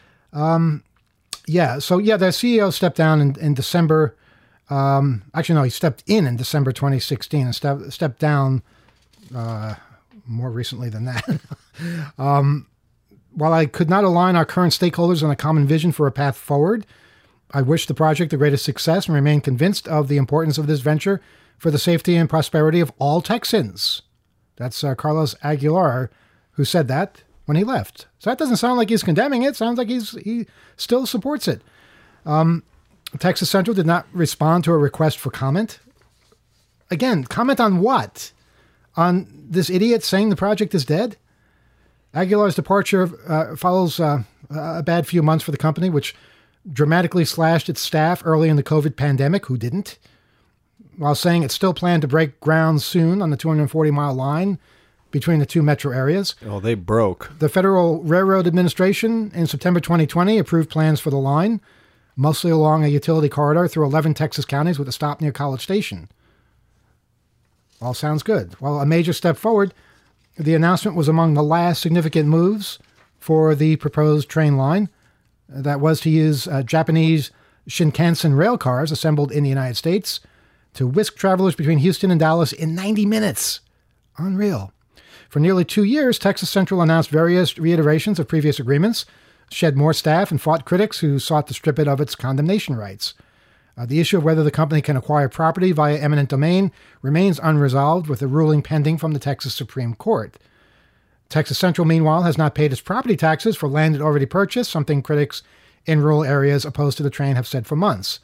Yeah. So yeah, their CEO stepped down in December. Actually, no, he stepped in December 2016 and stepped down more recently than that. While I could not align our current stakeholders on a common vision for a path forward, I wish the project the greatest success and remain convinced of the importance of this venture for the safety and prosperity of all Texans. That's Carlos Aguilar who said that when he left. So that doesn't sound like he's condemning it. Sounds like he still supports it. Texas Central did not respond to a request for comment. Again, comment on what? On this idiot saying the project is dead? Aguilar's departure follows a bad few months for the company, which dramatically slashed its staff early in the COVID pandemic. Who didn't? While saying it still planned to break ground soon on the 240-mile line between the two metro areas. Oh, they broke. The Federal Railroad Administration in September 2020 approved plans for the line, mostly along a utility corridor through 11 Texas counties with a stop near College Station. All sounds good. While a major step forward, the announcement was among the last significant moves for the proposed train line. That was to use Japanese Shinkansen rail cars assembled in the United States to whisk travelers between Houston and Dallas in 90 minutes. Unreal. For nearly 2 years, Texas Central announced various reiterations of previous agreements, shed more staff, and fought critics who sought to strip it of its condemnation rights. The issue of whether the company can acquire property via eminent domain remains unresolved, with a ruling pending from the Texas Supreme Court. Texas Central, meanwhile, has not paid its property taxes for land it already purchased, something critics in rural areas opposed to the train have said for months.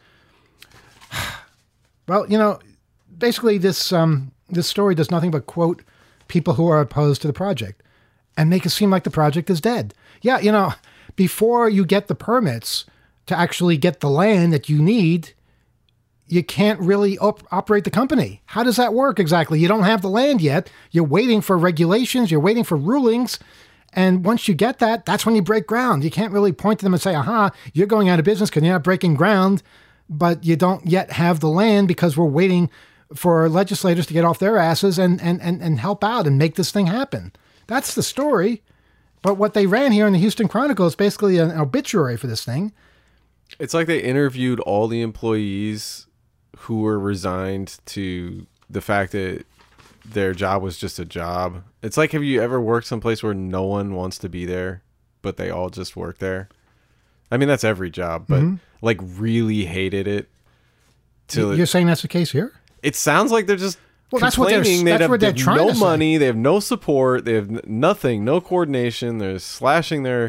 Well, basically this story does nothing but quote people who are opposed to the project and make it seem like the project is dead. Yeah, before you get the permits to actually get the land that you need, you can't really operate the company. How does that work exactly? You don't have the land yet. You're waiting for regulations. You're waiting for rulings. And once you get that, that's when you break ground. You can't really point to them and say, aha, you're going out of business because you're not breaking ground, but you don't yet have the land because we're waiting for legislators to get off their asses and help out and make this thing happen. That's the story. But what they ran here in the Houston Chronicle is basically an obituary for this thing. It's like they interviewed all the employees who were resigned to the fact that their job was just a job. It's like, have you ever worked someplace where no one wants to be there, but they all just work there? I mean, that's every job, but like really hated it. You're saying that's the case here? It sounds like they're just that's what they're complaining. They have trying no to money. They have no support. They have nothing, no coordination. They're slashing their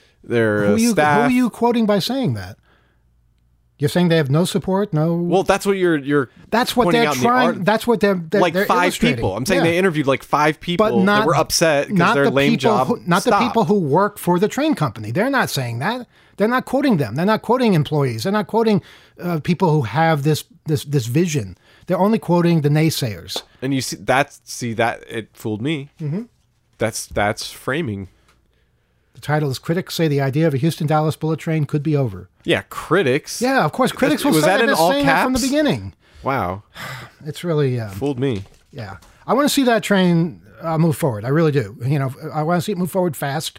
staff. Who are you quoting by saying that? You're saying they have no support, no. Well, that's what you're. That's what they're trying. That's what they're like they're 5 people. I'm saying they interviewed like 5 people but not, that were upset because their lame job. Not the people who work for the train company. They're not saying that. They're not quoting them. They're not quoting employees. They're not quoting people who have this vision. They're only quoting the naysayers. And you see that it fooled me. Mm-hmm. That's framing. The title is "Critics Say the Idea of a Houston-Dallas Bullet Train Could Be Over." Yeah, critics. Yeah, of course, critics will was say that in all saying caps that from the beginning. Wow, it's really fooled me. Yeah, I want to see that train move forward. I really do. I want to see it move forward fast,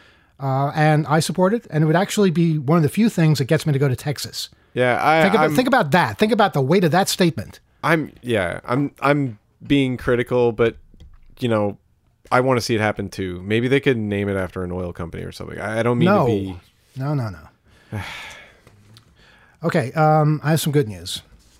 and I support it. And it would actually be one of the few things that gets me to go to Texas. Yeah, think about that. Think about the weight of that statement. I'm being critical, but I want to see it happen too. Maybe they could name it after an oil company or something. I don't mean to be. No. Okay, I have some good news.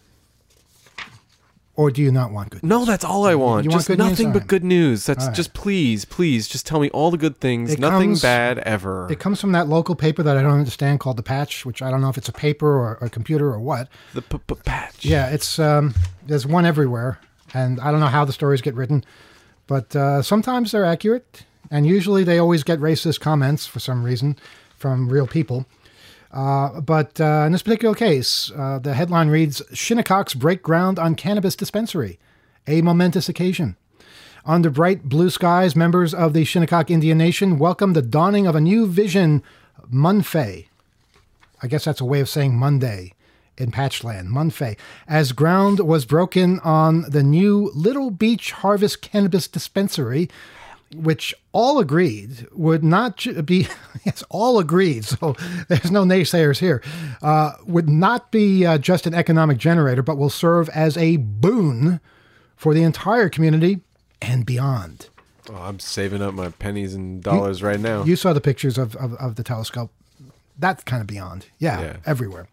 Or do you not want good news? No, that's all I want. You just want good nothing news? but good news. That's right. just please, just tell me all the good things. Nothing bad ever. It comes from that local paper that I don't understand called The Patch, which I don't know if it's a paper or a computer or what. The Patch. Yeah, it's there's one everywhere, and I don't know how the stories get written, but sometimes they're accurate, and usually they always get racist comments for some reason from real people. But in this particular case, the headline reads, Shinnecock's break ground on cannabis dispensary, a momentous occasion. Under bright blue skies, members of the Shinnecock Indian Nation welcome the dawning of a new vision, Munfei. I guess that's a way of saying Monday in Patchland, Munfei, as ground was broken on the new Little Beach Harvest Cannabis Dispensary, which all agreed would not be, yes, all agreed, so there's no naysayers here, would not be just an economic generator, but will serve as a boon for the entire community and beyond. Oh, I'm saving up my pennies and dollars right now. You saw the pictures of the telescope. That's kind of beyond. Yeah. Everywhere.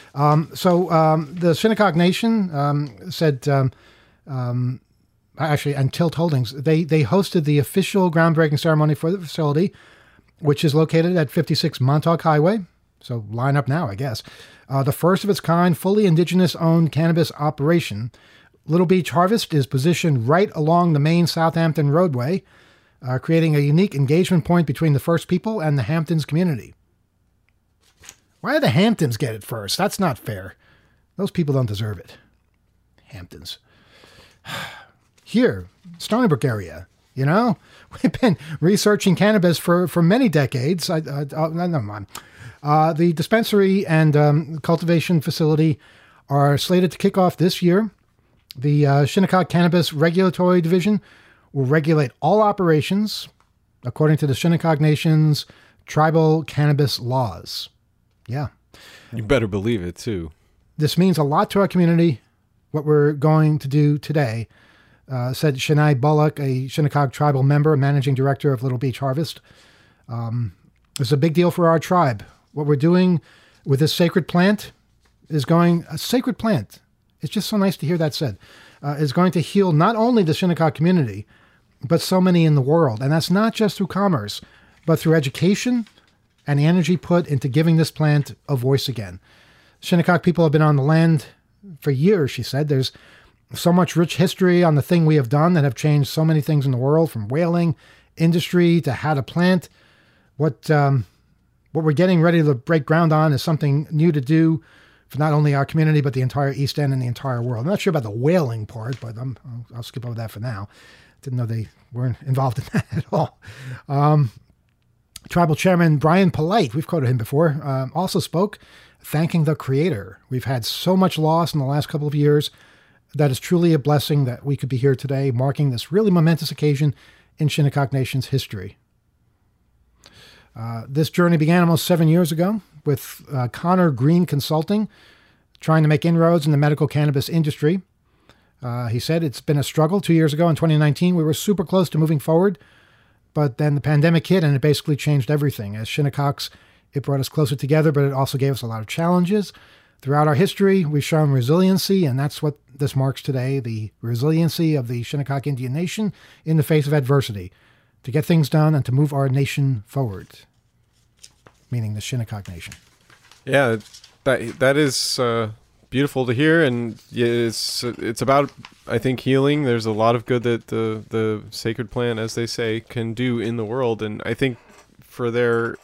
The Shinnecock Nation said, actually, and Tilt Holdings, they hosted the official groundbreaking ceremony for the facility, which is located at 56 Montauk Highway. So line up now, I guess. The first of its kind, fully indigenous-owned cannabis operation. Little Beach Harvest is positioned right along the main Southampton roadway, creating a unique engagement point between the First People and the Hamptons community. Why do the Hamptons get it first? That's not fair. Those people don't deserve it. Hamptons. Here, Stony Brook area, you know? We've been researching cannabis for many decades. Never mind. The dispensary and cultivation facility are slated to kick off this year. The Shinnecock Cannabis Regulatory Division will regulate all operations according to the Shinnecock Nation's tribal cannabis laws. Yeah. You better believe it, too. This means a lot to our community, what we're going to do today, said Shanae Bullock, a Shinnecock tribal member and managing director of Little Beach Harvest. It's a big deal for our tribe. What we're doing with this sacred plant is a sacred plant. It's just so nice to hear that said, is going to heal not only the Shinnecock community, but so many in the world. And that's not just through commerce, but through education and the energy put into giving this plant a voice again. Shinnecock people have been on the land for years, she said. There's so much rich history on the thing we have done that have changed so many things in the world, from whaling industry to how to plant. What we're getting ready to break ground on is something new to do for not only our community, but the entire East End and the entire world. I'm not sure about the whaling part, but I'll skip over that for now. Didn't know they weren't involved in that at all. Tribal Chairman Brian Polite, we've quoted him before, also spoke, thanking the Creator. We've had so much loss in the last couple of years. That is truly a blessing that we could be here today, marking this really momentous occasion in Shinnecock Nation's history. This journey began almost 7 years ago with Connor Green Consulting, trying to make inroads in the medical cannabis industry. He said it's been a struggle. 2 years ago in 2019, we were super close to moving forward, but then the pandemic hit and it basically changed everything. As Shinnecocks, it brought us closer together, but it also gave us a lot of challenges. Throughout our history, we've shown resiliency, and that's what this marks today, the resiliency of the Shinnecock Indian Nation in the face of adversity, to get things done and to move our nation forward, meaning the Shinnecock Nation. Yeah, that is beautiful to hear, and it's about, I think, healing. There's a lot of good that the sacred plant, as they say, can do in the world, and I think for their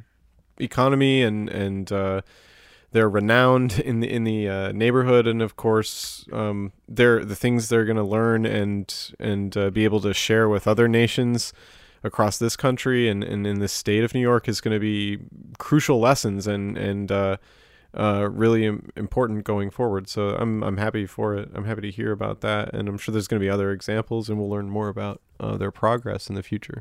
economy and they're renowned in the neighborhood, and of course, the things they're going to learn and be able to share with other nations across this country and in the state of New York is going to be crucial lessons and really important going forward. So I'm happy for it. I'm happy to hear about that, and I'm sure there's going to be other examples, and we'll learn more about their progress in the future.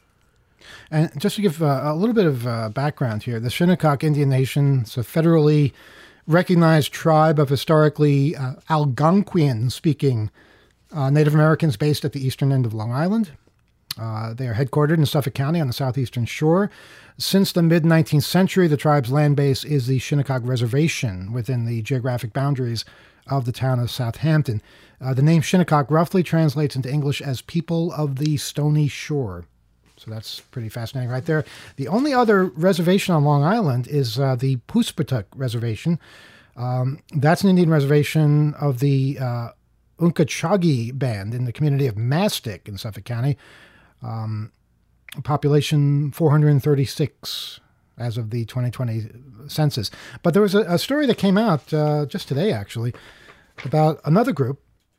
And just to give a little bit of background here, the Shinnecock Indian Nation is a federally recognized tribe of historically Algonquian-speaking Native Americans based at the eastern end of Long Island. They are headquartered in Suffolk County on the southeastern shore. Since the mid-19th century, the tribe's land base is the Shinnecock Reservation within the geographic boundaries of the town of Southampton. The name Shinnecock roughly translates into English as people of the stony shore. So that's pretty fascinating right there. The only other reservation on Long Island is the Poospatuck Reservation. That's an Indian reservation of the Uncochaugee Band in the community of Mastic in Suffolk County. Population 436. as of the 2020 census. But there was a story that came out just today, actually, about another group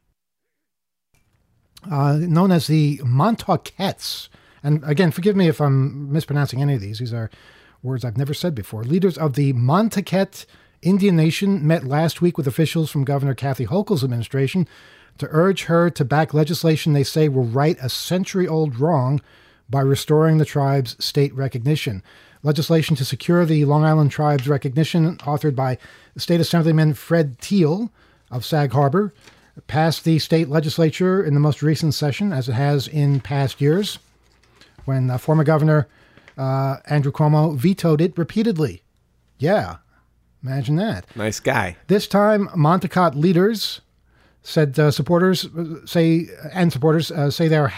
known as the Montaukets. And again, forgive me if I'm mispronouncing any of these. These are words I've never said before. Leaders of the Montaukett Indian Nation met last week with officials from Governor Kathy Hochul's administration to urge her to back legislation they say will right a century-old wrong by restoring the tribe's state recognition. Legislation to secure the Long Island tribe's recognition, authored by State Assemblyman Fred Thiel of Sag Harbor, passed the state legislature in the most recent session, as it has in past years, when former Governor Andrew Cuomo vetoed it repeatedly. Yeah, imagine that. Nice guy. This time, Montaukett leaders said supporters say they're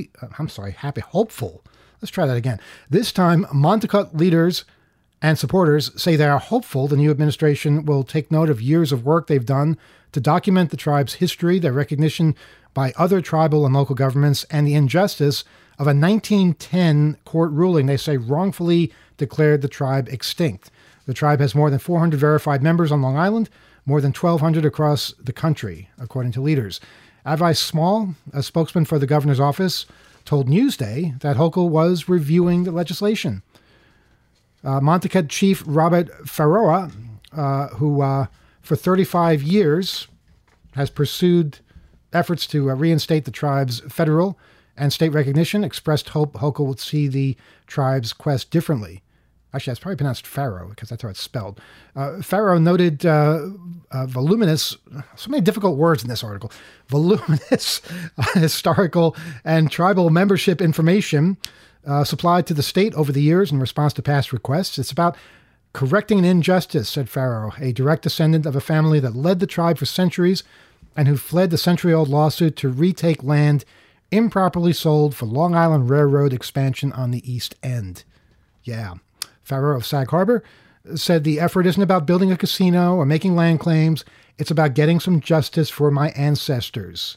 hopeful. Let's try that again. This time, Montaukett leaders and supporters say they are hopeful the new administration will take note of years of work they've done to document the tribe's history, their recognition by other tribal and local governments, and the injustice of a 1910 court ruling they say wrongfully declared the tribe extinct. The tribe has more than 400 verified members on Long Island, more than 1,200 across the country, according to leaders. Avi Small, a spokesman for the governor's office, told Newsday that Hochul was reviewing the legislation. Montaukett Chief Robert Ferroa, who for 35 years has pursued efforts to reinstate the tribe's federal and state recognition, expressed hope Hochul would see the tribe's quest differently. Actually, that's probably pronounced Pharaoh, because that's how it's spelled. Pharaoh noted voluminous, so many difficult words in this article, voluminous historical and tribal membership information supplied to the state over the years in response to past requests. It's about correcting an injustice, said Pharaoh, a direct descendant of a family that led the tribe for centuries and who fled the century-old lawsuit to retake land improperly sold for Long Island Railroad expansion on the East End. Yeah. Pharaoh of Sag Harbor said the effort isn't about building a casino or making land claims. It's about getting some justice for my ancestors.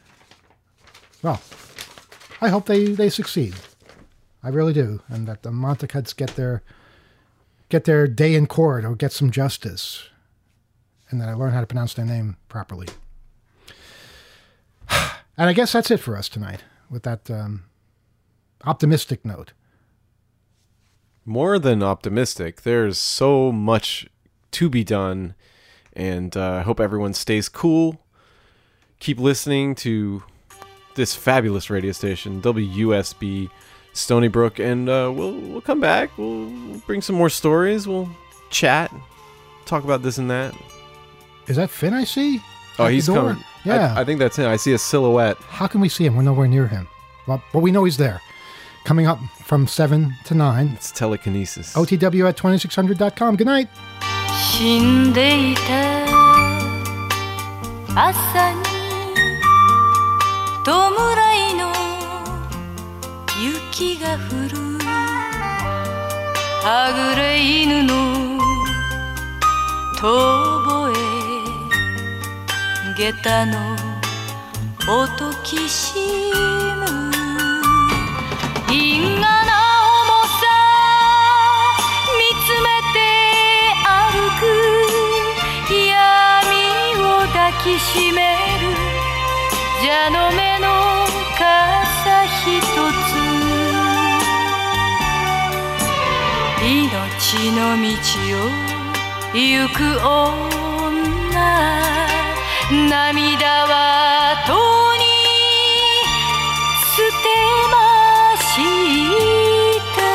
Well, I hope they succeed. I really do. And that the Montauketts get their day in court or get some justice. And that I learn how to pronounce their name properly. And I guess that's it for us tonight with that optimistic note. More than optimistic. There's so much to be done, and I hope everyone stays cool. Keep listening to this fabulous radio station, WUSB Stony Brook, and we'll come back. We'll bring some more stories. We'll chat, talk about this and that. Is that Finn I see? Oh, he's coming. Yeah. I think that's him. I see a silhouette. How can we see him? We're nowhere near him. Well, but we know he's there. Coming up from 7 to 9. It's telekinesis. OTW at 2600.com. Good night. 死んでいた朝に弔いの雪が降るはぐれ犬の遠吠え下駄の音きしむ因果な重さ見つめて歩く闇を抱きしめる蛇の目の傘ひとつ命の道を行く女涙はとに捨てました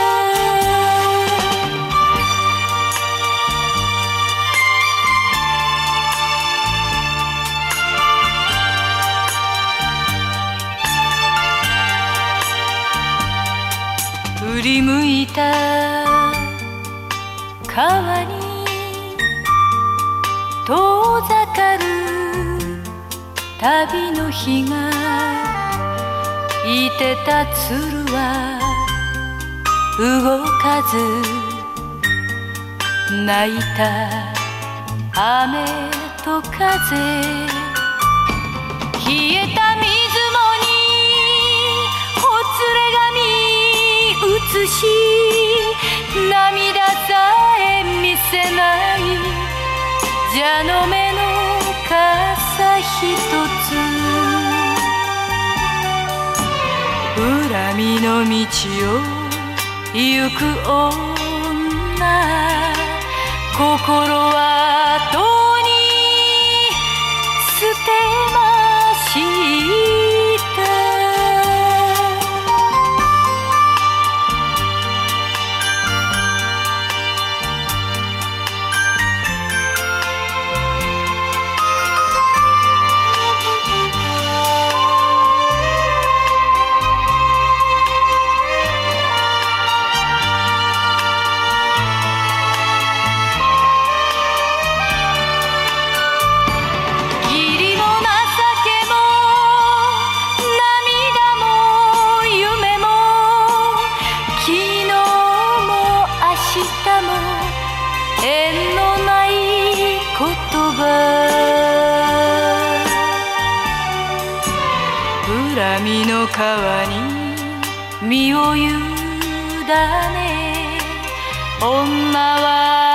振り向いた川に遠ざかる旅の日がいてた鶴は動かず泣いた雨と風冷えた水面にほつれ髪映し涙さえ見せない蛇の目の傘ひとつ恨みの道を行く女心はとに捨てました恨みの川に身を委ね女は